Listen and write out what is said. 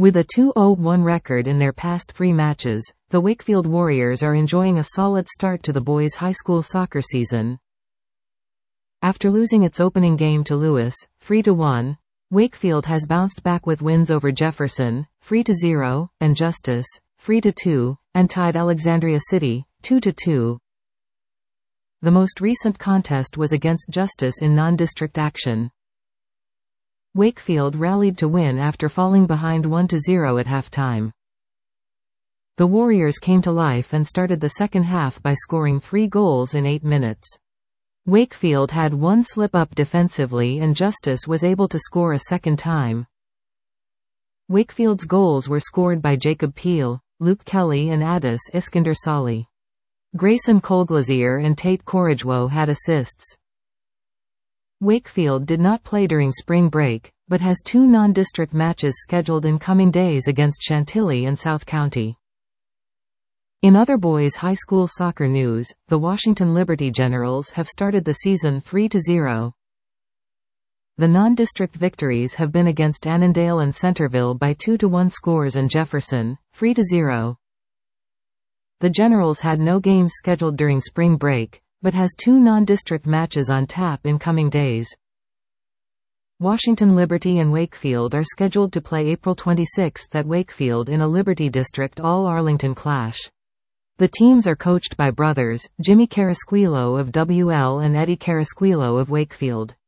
With a 2-0-1 record in their past 3 matches, the Wakefield Warriors are enjoying a solid start to the boys' high school soccer season. After losing its opening game to Lewis, 3-1, Wakefield has bounced back with wins over Jefferson, 3-0, and Justice, 3-2, and tied Alexandria City, 2-2. The most recent contest was against Justice in non-district action. Wakefield rallied to win after falling behind 1-0 at halftime. The Warriors came to life and started the second half by scoring 3 goals in 8 minutes. Wakefield had one slip-up defensively and Justice was able to score a second time. Wakefield's goals were scored by Jacob Peel, Luke Kelly and Addis Iskander Sali. Grayson Colglazier and Tate Corridgewo had assists. Wakefield did not play during spring break, but has 2 non-district matches scheduled in coming days against Chantilly and South County. In other boys' high school soccer news, the Washington Liberty Generals have started the season 3-0. The non-district victories have been against Annandale and Centerville by 2-1 scores and Jefferson, 3-0. The Generals had no games scheduled during spring break, but has 2 non-district matches on tap in coming days. Washington Liberty and Wakefield are scheduled to play April 26 at Wakefield in a Liberty District All-Arlington clash. The teams are coached by brothers, Jimmy Carasquillo of WL and Eddie Carasquillo of Wakefield.